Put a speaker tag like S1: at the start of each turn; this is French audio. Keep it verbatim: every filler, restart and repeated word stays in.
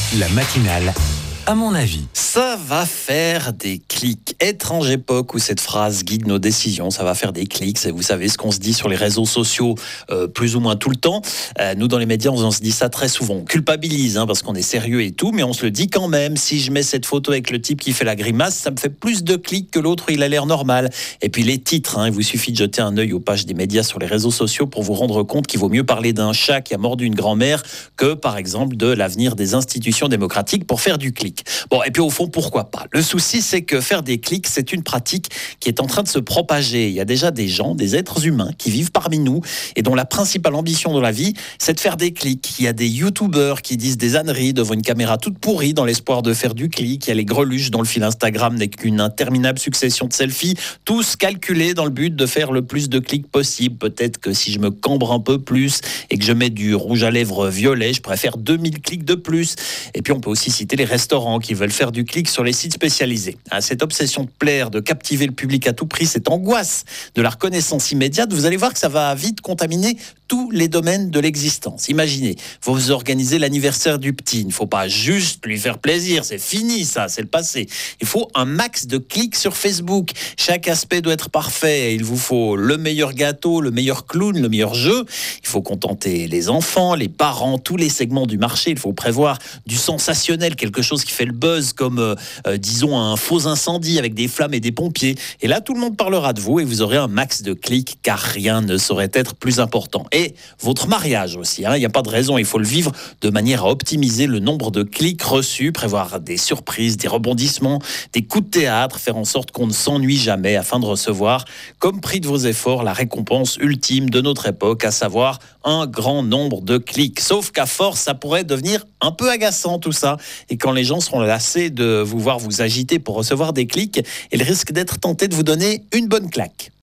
S1: La matinale, à mon avis.
S2: Ça va faire des clics. Étrange époque où cette phrase guide nos décisions. Ça va faire des clics. C'est, vous savez, ce qu'on se dit sur les réseaux sociaux euh, plus ou moins tout le temps. Euh, nous, dans les médias, on, on se dit ça très souvent. On culpabilise hein, parce qu'on est sérieux et tout, mais on se le dit quand même. Si je mets cette photo avec le type qui fait la grimace, ça me fait plus de clics que l'autre, il a l'air normal. Et puis les titres, hein, il vous suffit de jeter un œil aux pages des médias sur les réseaux sociaux pour vous rendre compte qu'il vaut mieux parler d'un chat qui a mordu une grand-mère que, par exemple, de l'avenir des institutions démocratiques pour faire du clic. Bon, et puis au fond, pourquoi pas ? Le souci, c'est que faire des clics, c'est une pratique qui est en train de se propager. Il y a déjà des gens, des êtres humains qui vivent parmi nous et dont la principale ambition dans la vie, c'est de faire des clics. Il y a des youtubeurs qui disent des âneries devant une caméra toute pourrie dans l'espoir de faire du clic. Il y a les greluches dont le fil Instagram n'est qu'une interminable succession de selfies, tous calculés dans le but de faire le plus de clics possible. Peut-être que si je me cambre un peu plus et que je mets du rouge à lèvres violet, je pourrais faire deux mille clics de plus. Et puis on peut aussi citer les restaurants qui veulent faire du clic sur les sites spécialisés. Cette obsession de plaire, de captiver le public à tout prix, cette angoisse de la reconnaissance immédiate, vous allez voir que ça va vite contaminer tous les domaines de l'existence. Imaginez, vous organisez l'anniversaire du petit. Il ne faut pas juste lui faire plaisir, c'est fini ça, c'est le passé. Il faut un max de clics sur Facebook. Chaque aspect doit être parfait. Il vous faut le meilleur gâteau, le meilleur clown, le meilleur jeu. Il faut contenter les enfants, les parents, tous les segments du marché. Il faut prévoir du sensationnel, quelque chose qui fait le buzz, comme euh, euh, disons un faux incendie avec des flammes et des pompiers. Et là, tout le monde parlera de vous et vous aurez un max de clics, car rien ne saurait être plus important. Et votre mariage aussi, hein, il n'y a pas de raison, il faut le vivre de manière à optimiser le nombre de clics reçus, prévoir des surprises, des rebondissements, des coups de théâtre, faire en sorte qu'on ne s'ennuie jamais afin de recevoir, comme prix de vos efforts, la récompense ultime de notre époque, à savoir un grand nombre de clics. Sauf qu'à force, ça pourrait devenir un peu agaçant tout ça. Et quand les gens seront lassés de vous voir vous agiter pour recevoir des clics, ils risquent d'être tentés de vous donner une bonne claque.